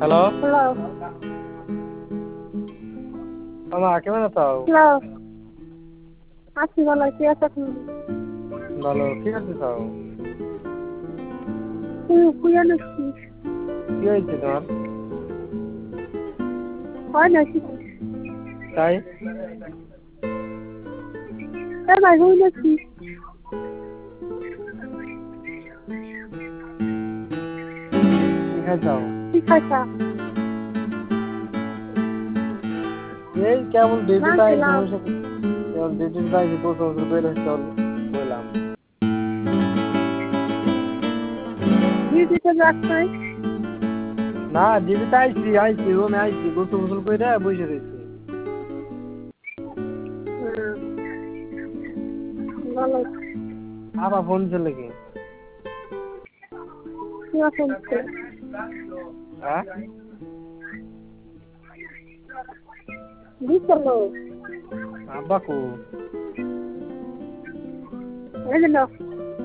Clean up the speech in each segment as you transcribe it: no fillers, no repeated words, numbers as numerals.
Hello Hello. মামা কেমন আছো? Hello. আছি ভালো, কি আছো তুমি? ভালো। কি করতেছো? শুয়ে নাকি? কি হয়েছে তোমার? হয় নাকি? তাই ভাই হই নাকি? কি খাইছো? কি খাইছা? এই কেবল ডিউটিতে আইছি খেলাম। বসে কেবল ডিউটিতে আইছি গোসল করে চল বললাম। ডিউটিতে যাস নাই? না ডিউটিতে আইছি রুমে আইছি গোসল করে বসে রয়েছি। ভালো। আবার ফোন ছিল কি? কি আছে? হ্যাঁ দিছলো। আব্বা কো এই যে নাও।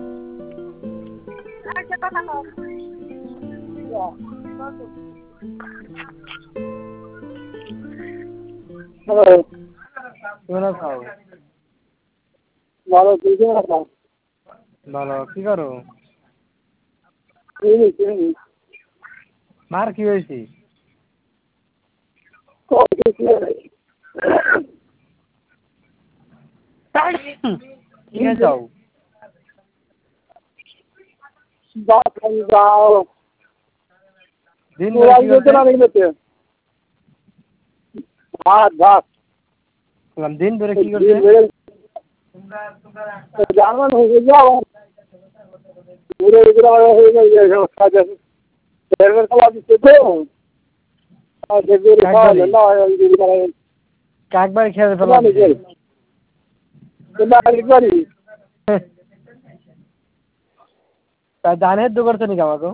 আচ্ছা কথা কও। হ্যালো। কেমন আছো? ভালো, তুই কেমন আছো? ভালো। কি করো? এই মার কি হয়েছে? কি খাইছো? দিন ধরে কি করছে? ভাত দিন ধরে কি করছে? জার্মান হয়ে যাও ঘুরে ঘুরে হয়ে যায় কাজ আছে খাওয়া দিচ্ছে তো একবারে খেয়ে ফেলা তা ধানের দু করছে নাকি আমাকে?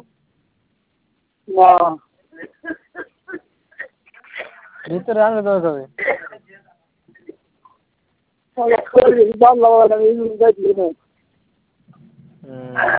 ভিতরে আনবে তোমার কবে? দাম লাগা